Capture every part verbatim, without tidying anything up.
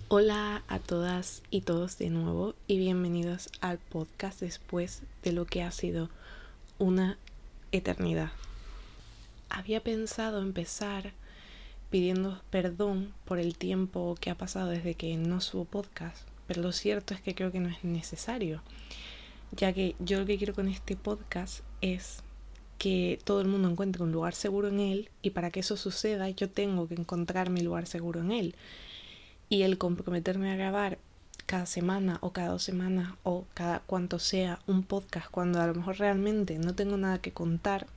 Hola a todas y todos de nuevo y bienvenidos al podcast después de lo que ha sido una eternidad. Había pensado empezar pidiendo perdón por el tiempo que ha pasado desde que no subo podcast, pero lo cierto es que creo que no es necesario, ya que yo lo que quiero con este podcast es que todo el mundo encuentre un lugar seguro en él, y para que eso suceda yo tengo que encontrar mi lugar seguro en él. Y el comprometerme a grabar cada semana o cada dos semanas o cada cuanto sea un podcast cuando a lo mejor realmente no tengo nada que contar,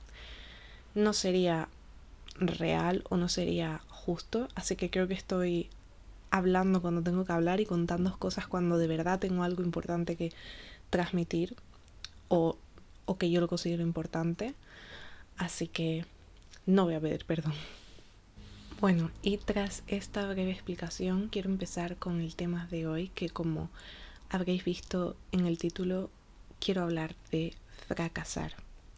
no sería real o no sería justo. Así que creo que estoy hablando cuando tengo que hablar y contando cosas cuando de verdad tengo algo importante que transmitir o, o que yo lo considero importante. Así que no voy a pedir perdón. Bueno, y tras esta breve explicación quiero empezar con el tema de hoy, que como habréis visto en el título, quiero hablar de fracasar.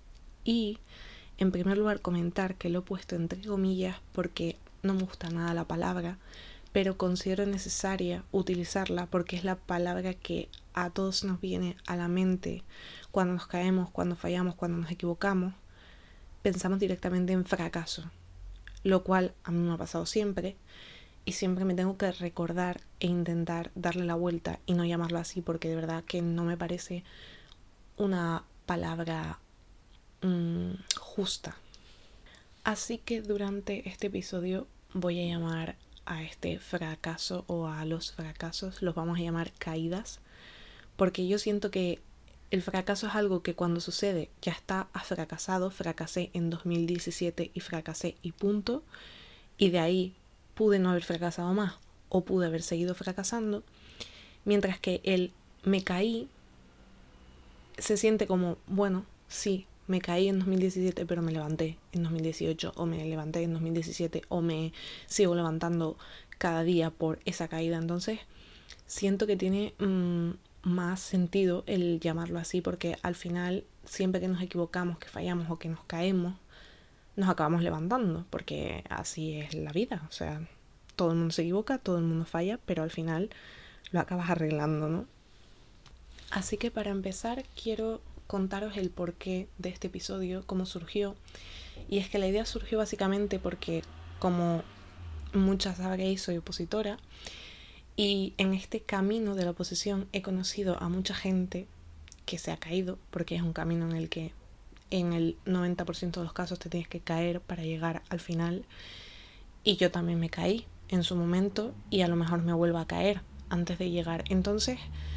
Y en primer lugar comentar que lo he puesto entre comillas porque no me gusta nada la palabra, pero considero necesaria utilizarla porque es la palabra que a todos nos viene a la mente cuando nos caemos, cuando fallamos, cuando nos equivocamos. Pensamos directamente en fracaso, lo cual a mí me ha pasado siempre y siempre me tengo que recordar e intentar darle la vuelta y no llamarlo así, porque de verdad que no me parece una palabra mmm, justa. Así que durante este episodio voy a llamar a este fracaso o a los fracasos, los vamos a llamar caídas, porque yo siento que el fracaso es algo que cuando sucede ya está, has fracasado. Fracasé en dos mil diecisiete y fracasé y punto. Y de ahí pude no haber fracasado más o pude haber seguido fracasando. Mientras que el me caí se siente como, bueno, sí, me caí en dos mil diecisiete, pero me levanté en dos mil dieciocho, o me levanté en dos mil diecisiete, o me sigo levantando cada día por esa caída. Entonces siento que tiene mmm, más sentido el llamarlo así, porque al final siempre que nos equivocamos, que fallamos o que nos caemos, nos acabamos levantando, porque así es la vida. O sea, todo el mundo se equivoca, todo el mundo falla, pero al final lo acabas arreglando, ¿no? Así que para empezar quiero contaros el porqué de este episodio, cómo surgió. Y es que la idea surgió básicamente porque, como muchas sabréis, soy opositora. Y en este camino de la oposición he conocido a mucha gente que se ha caído, porque es un camino en el que en el noventa por ciento de los casos te tienes que caer para llegar al final. Y yo también me caí en su momento y a lo mejor me vuelvo a caer antes de llegar. Entonces,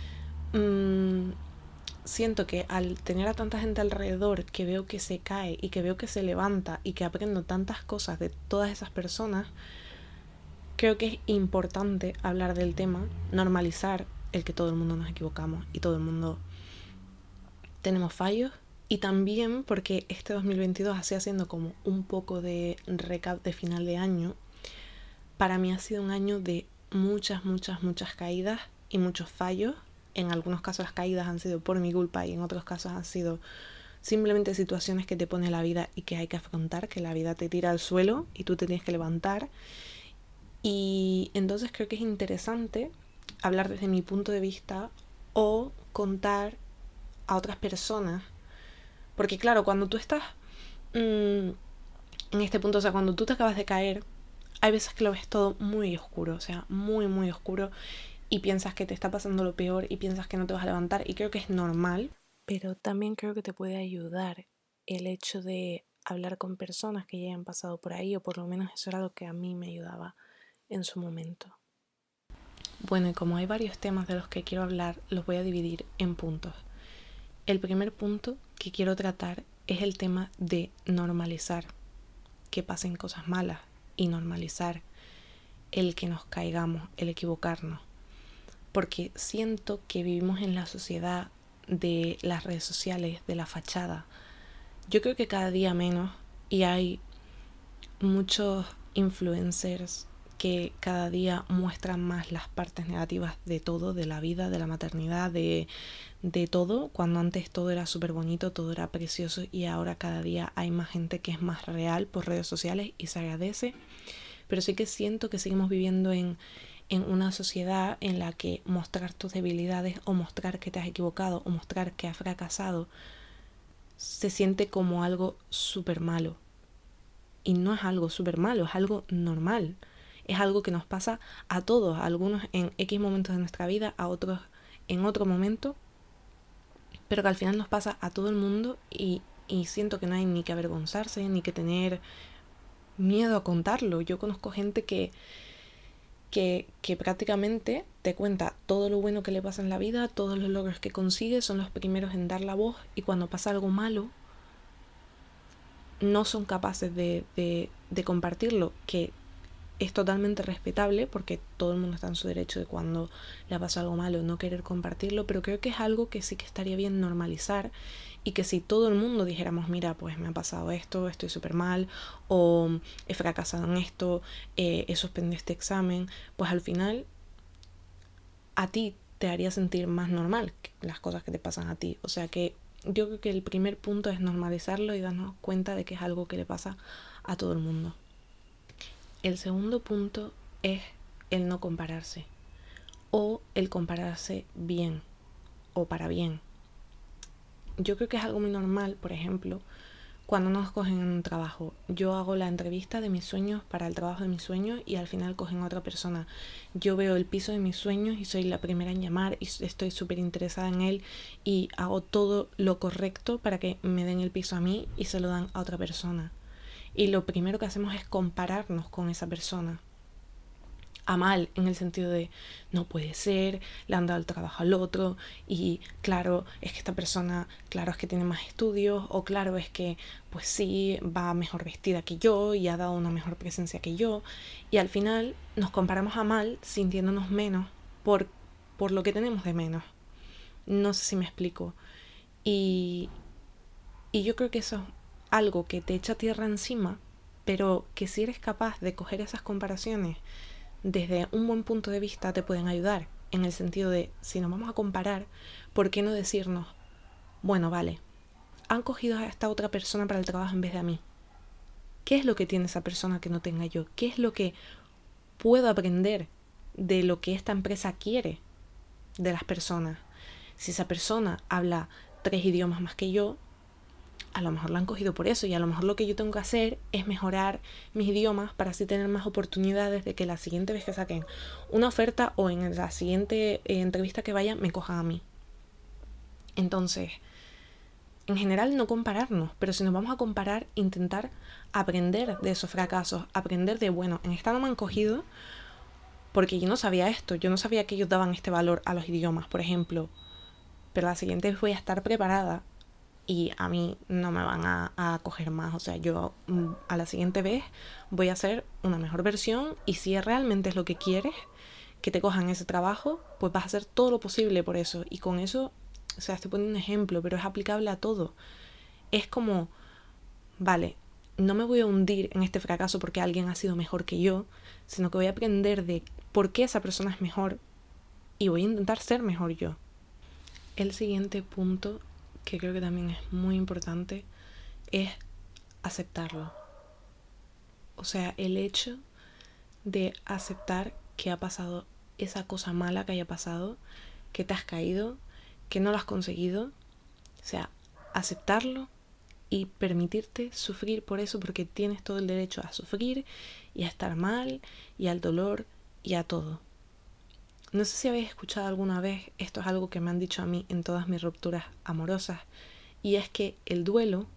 mmm, siento que al tener a tanta gente alrededor que veo que se cae y que veo que se levanta y que aprendo tantas cosas de todas esas personas, creo que es importante hablar del tema, normalizar el que todo el mundo nos equivocamos y todo el mundo tenemos fallos. Y también porque este dos mil veintidós, así haciendo como un poco de recap de final de año, para mí ha sido un año de muchas, muchas, muchas caídas y muchos fallos. En algunos casos las caídas han sido por mi culpa y en otros casos han sido simplemente situaciones que te pone la vida y que hay que afrontar, que la vida te tira al suelo y tú te tienes que levantar. Y entonces creo que es interesante hablar desde mi punto de vista o contar a otras personas. Porque claro, cuando tú estás mmm, en este punto, o sea, cuando tú te acabas de caer, hay veces que lo ves todo muy oscuro, o sea, muy, muy oscuro, y piensas que te está pasando lo peor y piensas que no te vas a levantar, y creo que es normal. Pero también creo que te puede ayudar el hecho de hablar con personas que ya hayan pasado por ahí, o por lo menos eso era lo que a mí me ayudaba en su momento. Bueno, y como hay varios temas de los que quiero hablar, los voy a dividir en puntos. El primer punto que quiero tratar es el tema de normalizar que pasen cosas malas y normalizar el que nos caigamos, el equivocarnos. Porque siento que vivimos en la sociedad de las redes sociales, de la fachada. Yo creo que cada día menos, y hay muchos influencers que cada día muestran más las partes negativas de todo, de la vida, de la maternidad, de, de todo, cuando antes todo era súper bonito, todo era precioso, y ahora cada día hay más gente que es más real por redes sociales y se agradece. Pero sí que siento que seguimos viviendo en, en una sociedad en la que mostrar tus debilidades o mostrar que te has equivocado o mostrar que has fracasado se siente como algo súper malo. Y no es algo súper malo, es algo normal. Es algo que nos pasa a todos, a algunos en X momentos de nuestra vida, a otros en otro momento, pero que al final nos pasa a todo el mundo y, y siento que no hay ni que avergonzarse, ni que tener miedo a contarlo. Yo conozco gente que, que, que prácticamente te cuenta todo lo bueno que le pasa en la vida, todos los logros que consigue, son los primeros en dar la voz, y cuando pasa algo malo no son capaces de, de, de compartirlo, que es totalmente respetable porque todo el mundo está en su derecho de cuando le pasa algo malo no querer compartirlo, pero creo que es algo que sí que estaría bien normalizar, y que si todo el mundo dijéramos, mira, pues me ha pasado esto, estoy súper mal, o he fracasado en esto, eh, he suspendido este examen, pues al final a ti te haría sentir más normal las cosas que te pasan a ti. O sea que yo creo que el primer punto es normalizarlo y darnos cuenta de que es algo que le pasa a todo el mundo. El segundo punto es el no compararse, o el compararse bien o para bien. Yo creo que es algo muy normal, por ejemplo, cuando nos cogen en un trabajo. Yo hago la entrevista de mis sueños para el trabajo de mis sueños y al final cogen a otra persona. Yo veo el piso de mis sueños y soy la primera en llamar y estoy súper interesada en él y hago todo lo correcto para que me den el piso a mí y se lo dan a otra persona. Y lo primero que hacemos es compararnos con esa persona. A mal, en el sentido de no puede ser, le han dado el trabajo al otro y claro, es que esta persona, claro, es que tiene más estudios, o claro, es que pues sí, va mejor vestida que yo y ha dado una mejor presencia que yo, y al final nos comparamos a mal sintiéndonos menos por, por lo que tenemos de menos. No sé si me explico. Y, y yo creo que eso es algo que te echa tierra encima, pero que si eres capaz de coger esas comparaciones desde un buen punto de vista te pueden ayudar, en el sentido de, si nos vamos a comparar, ¿por qué no decirnos, bueno, vale, han cogido a esta otra persona para el trabajo en vez de a mí? ¿Qué es lo que tiene esa persona que no tenga yo? ¿Qué es lo que puedo aprender de lo que esta empresa quiere de las personas? Si esa persona habla tres idiomas más que yo, a lo mejor la han cogido por eso, y a lo mejor lo que yo tengo que hacer es mejorar mis idiomas para así tener más oportunidades de que la siguiente vez que saquen una oferta o en la siguiente eh, entrevista que vaya me cojan a mí. Entonces, en general no compararnos, pero si nos vamos a comparar, intentar aprender de esos fracasos, aprender de, bueno, en esta no me han cogido porque yo no sabía esto, yo no sabía que ellos daban este valor a los idiomas, por ejemplo, pero la siguiente vez voy a estar preparada y a mí no me van a, a coger más. O sea, yo a la siguiente vez voy a hacer una mejor versión, y si realmente es lo que quieres, que te cojan ese trabajo, pues vas a hacer todo lo posible por eso. Y con eso, o sea, estoy poniendo un ejemplo, pero es aplicable a todo. Es como, vale, no me voy a hundir en este fracaso porque alguien ha sido mejor que yo, sino que voy a aprender de por qué esa persona es mejor y voy a intentar ser mejor yo. El siguiente punto, que creo que también es muy importante, es aceptarlo. O sea, el hecho de aceptar que ha pasado esa cosa mala que haya pasado, que te has caído, que no lo has conseguido. O sea, aceptarlo y permitirte sufrir por eso, porque tienes todo el derecho a sufrir y a estar mal y al dolor y a todo. No sé si habéis escuchado alguna vez, esto es algo que me han dicho a mí en todas mis rupturas amorosas, y es que el duelo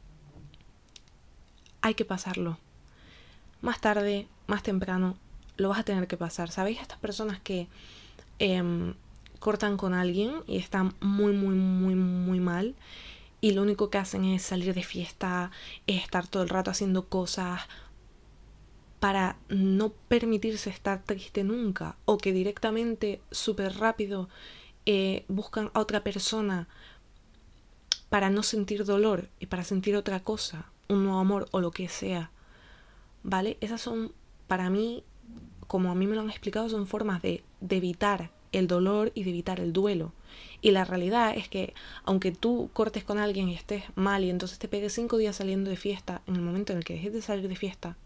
hay que pasarlo. Más tarde, más temprano, lo vas a tener que pasar. ¿Sabéis estas personas que eh, cortan con alguien y están muy, muy, muy, muy mal, y lo único que hacen es salir de fiesta, es estar todo el rato haciendo cosas para no permitirse estar triste nunca, o que directamente, súper rápido, eh, buscan a otra persona para no sentir dolor y para sentir otra cosa, un nuevo amor o lo que sea? ¿Vale? Esas son, para mí, como a mí me lo han explicado, son formas de, de evitar el dolor y de evitar el duelo. Y la realidad es que aunque tú cortes con alguien y estés mal y entonces te pegues cinco días saliendo de fiesta, en el momento en el que dejes de salir de fiesta,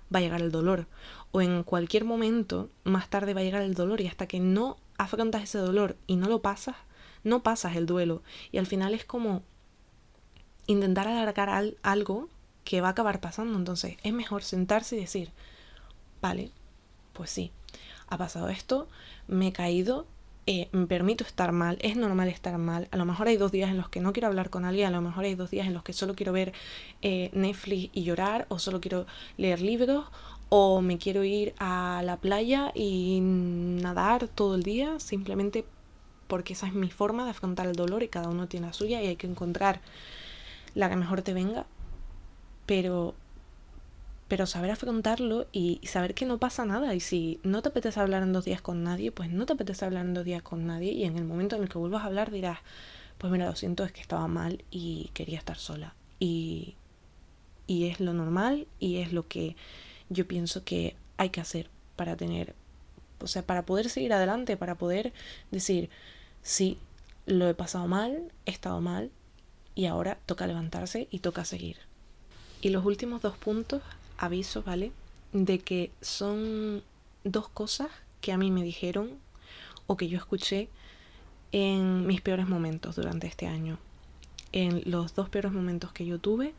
va a llegar el dolor. O en cualquier momento, más tarde va a llegar el dolor. Y hasta que no afrontas ese dolor y no lo pasas, no pasas el duelo. Y al final es como intentar alargar al, algo que va a acabar pasando. Entonces es mejor sentarse y decir, vale, pues sí, ha pasado esto, me he caído, eh, me permito estar mal, es normal estar mal. A lo mejor hay dos días en los que no quiero hablar con alguien, a lo mejor hay dos días en los que solo quiero ver eh, Netflix y llorar, o solo quiero leer libros, o me quiero ir a la playa y nadar todo el día, simplemente porque esa es mi forma de afrontar el dolor y cada uno tiene la suya y hay que encontrar la que mejor te venga, pero... pero saber afrontarlo y saber que no pasa nada. Y si no te apetece hablar en dos días con nadie, pues no te apetece hablar en dos días con nadie. Y en el momento en el que vuelvas a hablar dirás, pues mira, lo siento, es que estaba mal y quería estar sola. Y, y es lo normal y es lo que yo pienso que hay que hacer para tener, o sea, para poder seguir adelante, para poder decir, sí, lo he pasado mal, he estado mal y ahora toca levantarse y toca seguir. Y los últimos dos puntos, aviso, ¿vale? De que son dos cosas que a mí me dijeron o que yo escuché en mis peores momentos durante este año. En los dos peores momentos que yo tuve,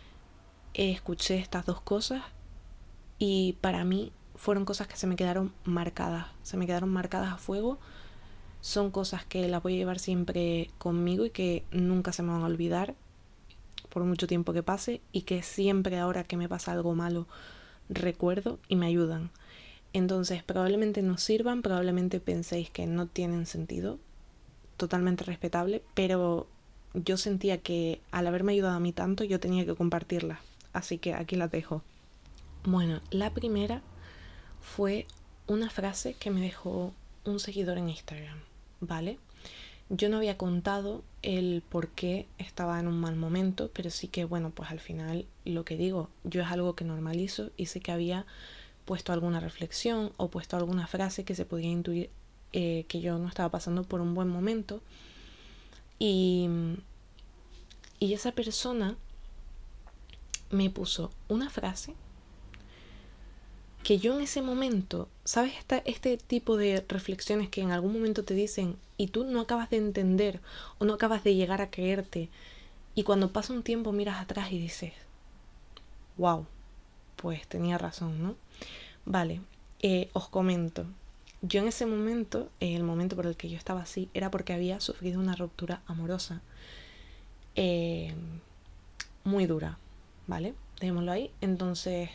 escuché estas dos cosas y para mí fueron cosas que se me quedaron marcadas. Se me quedaron marcadas a fuego. Son cosas que las voy a llevar siempre conmigo y que nunca se me van a olvidar por mucho tiempo que pase, y que siempre ahora que me pasa algo malo recuerdo y me ayudan. Entonces probablemente no sirvan, probablemente penséis que no tienen sentido, totalmente respetable, pero yo sentía que al haberme ayudado a mí tanto yo tenía que compartirlas, así que aquí las dejo. Bueno, la primera fue una frase que me dejó un seguidor en Instagram, ¿vale? Yo no había contado el por qué estaba en un mal momento, pero sí que, bueno, pues al final lo que digo, yo es algo que normalizo y sé que había puesto alguna reflexión o puesto alguna frase que se podía intuir eh, que yo no estaba pasando por un buen momento. Y, y esa persona me puso una frase que yo en ese momento, ¿sabes? Esta, este tipo de reflexiones que en algún momento te dicen y tú no acabas de entender o no acabas de llegar a creerte, y cuando pasa un tiempo miras atrás y dices, wow, pues tenía razón, ¿no? Vale, eh, os comento. Yo en ese momento, eh, el momento por el que yo estaba así, era porque había sufrido una ruptura amorosa eh, muy dura, ¿vale? Dejémoslo ahí. Entonces...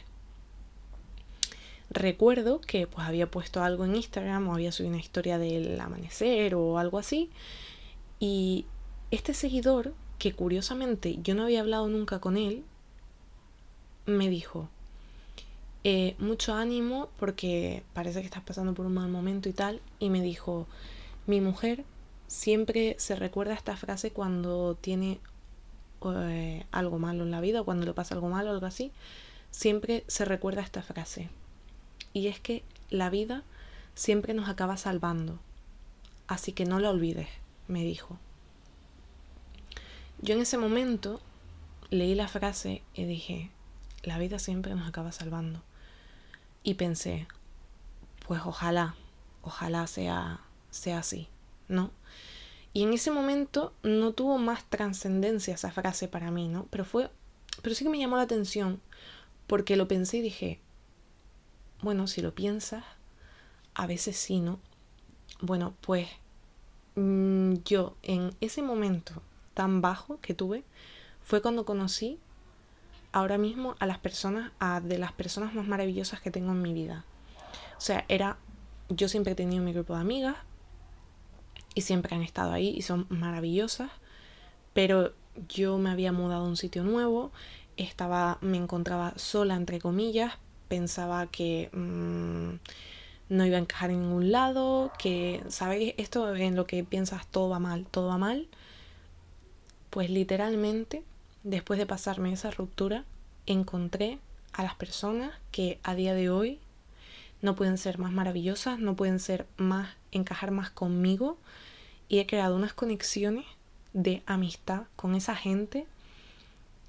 recuerdo que pues había puesto algo en Instagram o había subido una historia del amanecer o algo así, y este seguidor, que curiosamente yo no había hablado nunca con él, me dijo eh, mucho ánimo porque parece que estás pasando por un mal momento y tal, y me dijo, mi mujer siempre se recuerda esta frase cuando tiene eh, algo malo en la vida, o cuando le pasa algo malo o algo así, siempre se recuerda esta frase. Y es que la vida siempre nos acaba salvando. Así que no la olvides, me dijo. Yo en ese momento leí la frase y dije, la vida siempre nos acaba salvando. Y pensé, pues ojalá, ojalá sea, sea así, ¿no? Y en ese momento no tuvo más trascendencia esa frase para mí, ¿no? Pero fue, pero sí que me llamó la atención porque lo pensé y dije, bueno, si lo piensas, a veces sí, ¿no? Bueno, pues mmm, yo en ese momento tan bajo que tuve fue cuando conocí ahora mismo a las personas, a de las personas más maravillosas que tengo en mi vida. O sea, era, yo siempre he tenido mi grupo de amigas y siempre han estado ahí y son maravillosas, pero yo me había mudado a un sitio nuevo, estaba, me encontraba sola entre comillas, pensaba que mmm, no iba a encajar en ningún lado, que, ¿sabes? Esto en lo que piensas todo va mal, todo va mal. Pues literalmente, después de pasarme esa ruptura, encontré a las personas que a día de hoy no pueden ser más maravillosas, no pueden ser más, encajar más conmigo, y he creado unas conexiones de amistad con esa gente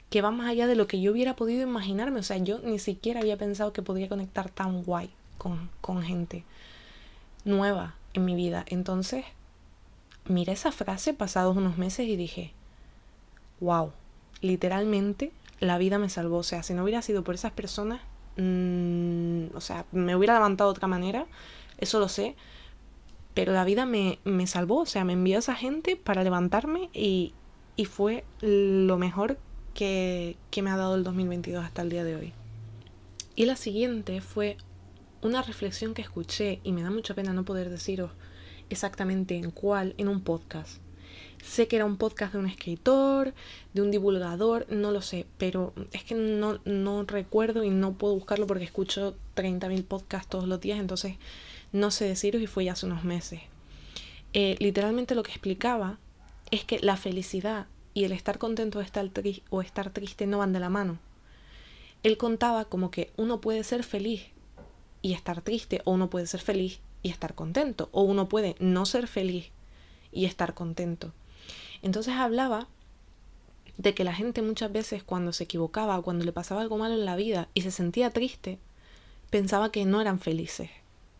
que va más allá de lo que yo hubiera podido imaginarme. O sea, yo ni siquiera había pensado que podía conectar tan guay con, con gente nueva en mi vida. Entonces, miré esa frase pasados unos meses y dije, wow, literalmente la vida me salvó. O sea, si no hubiera sido por esas personas, mmm, o sea, me hubiera levantado de otra manera, eso lo sé, pero la vida me, me salvó. O sea, me envió a esa gente para levantarme y, y fue lo mejor que, que me ha dado el dos mil veintidós hasta el día de hoy. Y la siguiente fue una reflexión que escuché, y me da mucha pena no poder deciros exactamente en cuál, en un podcast. Sé que era un podcast de un escritor, de un divulgador, no lo sé, pero es que no, no recuerdo y no puedo buscarlo porque escucho treinta mil podcasts todos los días, entonces no sé deciros, y fue ya hace unos meses. Eh, literalmente lo que explicaba es que la felicidad y el estar contento o estar, tri- o estar triste no van de la mano. Él contaba como que uno puede ser feliz y estar triste, o uno puede ser feliz y estar contento, o uno puede no ser feliz y estar contento. Entonces hablaba de que la gente muchas veces, cuando se equivocaba o cuando le pasaba algo malo en la vida y se sentía triste, pensaba que no eran felices.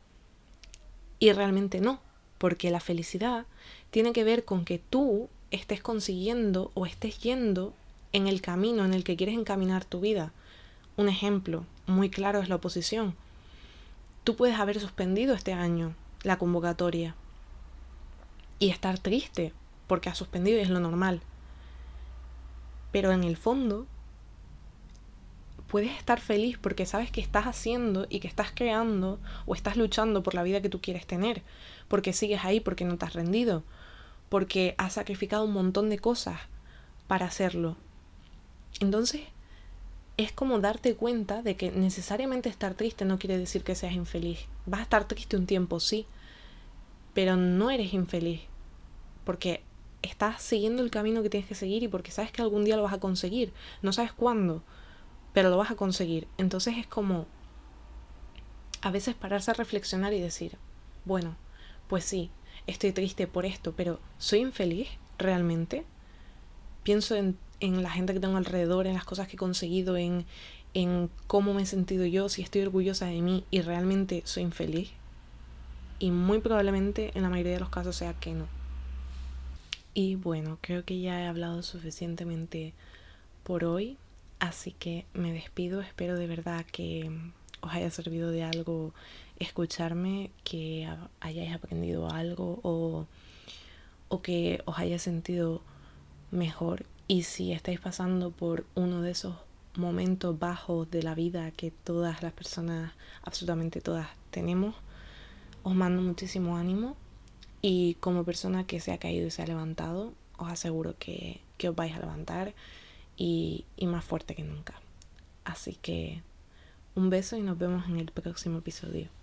Y realmente no, porque la felicidad tiene que ver con que tú estés consiguiendo o estés yendo en el camino en el que quieres encaminar tu vida. Un ejemplo muy claro es la oposición. Tú puedes haber suspendido este año la convocatoria y estar triste porque has suspendido, y es lo normal. Pero en el fondo puedes estar feliz porque sabes que estás haciendo y que estás creando o estás luchando por la vida que tú quieres tener, porque sigues ahí, porque no te has rendido, porque has sacrificado un montón de cosas para hacerlo. Entonces es como darte cuenta de que necesariamente estar triste no quiere decir que seas infeliz. Vas a estar triste un tiempo, sí, pero no eres infeliz, porque estás siguiendo el camino que tienes que seguir y porque sabes que algún día lo vas a conseguir. No sabes cuándo, pero lo vas a conseguir. Entonces es como a veces pararse a reflexionar y decir, bueno, pues sí, estoy triste por esto, pero ¿soy infeliz realmente? Pienso en, en la gente que tengo alrededor, en las cosas que he conseguido, en, en cómo me he sentido yo, si estoy orgullosa de mí y realmente soy infeliz. Y muy probablemente en la mayoría de los casos sea que no. Y bueno, creo que ya he hablado suficientemente por hoy, así que me despido. Espero de verdad que os haya servido de algo escucharme, que hayáis aprendido algo o, o que os haya sentido mejor. Y si estáis pasando por uno de esos momentos bajos de la vida que todas las personas, absolutamente todas, tenemos, os mando muchísimo ánimo. Y como persona que se ha caído y se ha levantado, os aseguro que, que os vais a levantar y, y más fuerte que nunca. Así que un beso y nos vemos en el próximo episodio.